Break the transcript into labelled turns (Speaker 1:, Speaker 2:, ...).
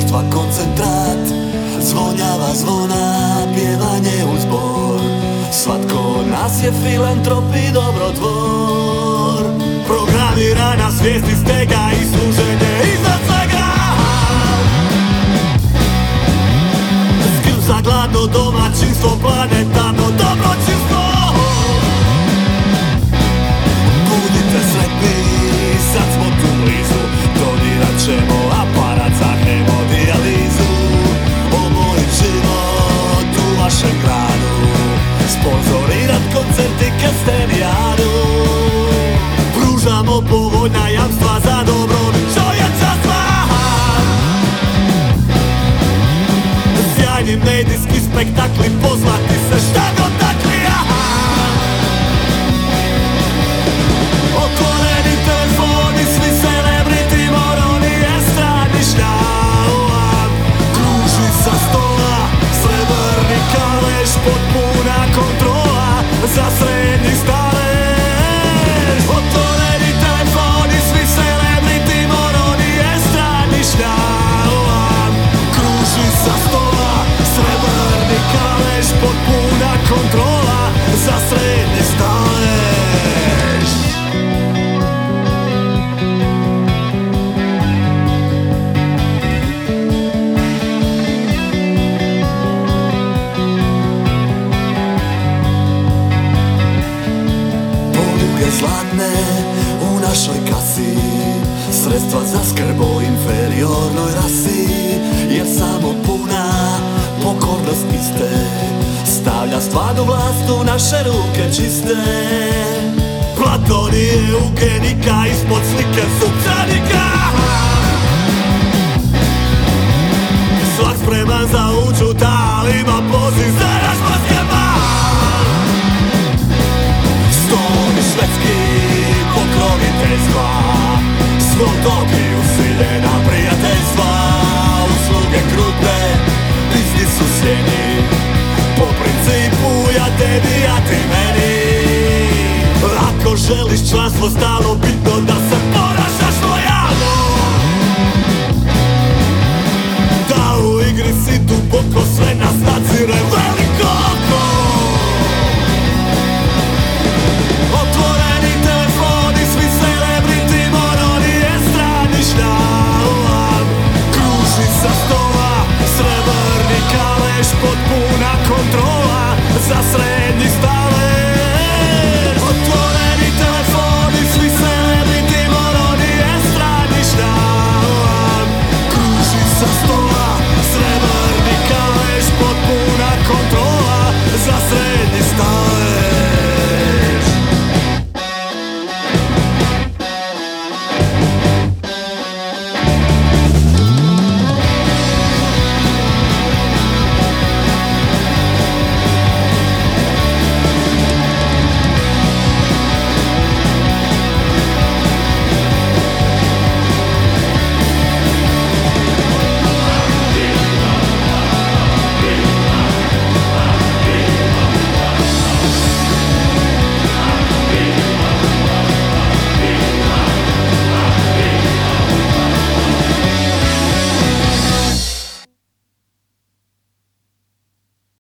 Speaker 1: društva koncentrat. Zvonjava zvona, pjevanje uz zbor. Svatko od nas je filantrop i dobrotvor. Programirana svijest iz tega i služenje iznad svega. Skrb za gladno domaćinstvo, planetarno dobročinstvo. Budite sretni, sad smo tu blizu. Donirat ćemo aparat za hemodijalizu. Omojit život u vašem gradu. Sponzorirat koncerti Kestenijadu. Pružamo povoljna jamstva za dobrobit čovječanstva. Sjajni medijski spektakli, pozvati se šta god takli. Otvoreni telefoni, svi celebrity, moroni, estradni šljavan. Kruži sa stola, srebrni kaleš, potpuna kontrola za srednji stalež. Otvoreni telefoni, svi celebrity, moroni, estradni šljavan. Kruži sa stola, srebrni kaleš, potpuna kontrola za srednji stalež. Zlatne u našoj kasi, sredstva za skrb o inferiornoj rasi. Jer samo puna pokornost iste stavlja stvarnu vlast u naše ruke čiste. Platonije eugenika ispod slike supčanika. Svak spreman za učut, ali ima poziv za naš basketbal. Stoni švedski pokroviteljstva, svotoki usiljena prijateljstva. Usluge krupne, biznis u sjeni, po principu ja tebi, ja ti meni. Ako želiš članstvo, stalo bitno da se ponašaš lojalno. Da u igri si duboko sve na snazi.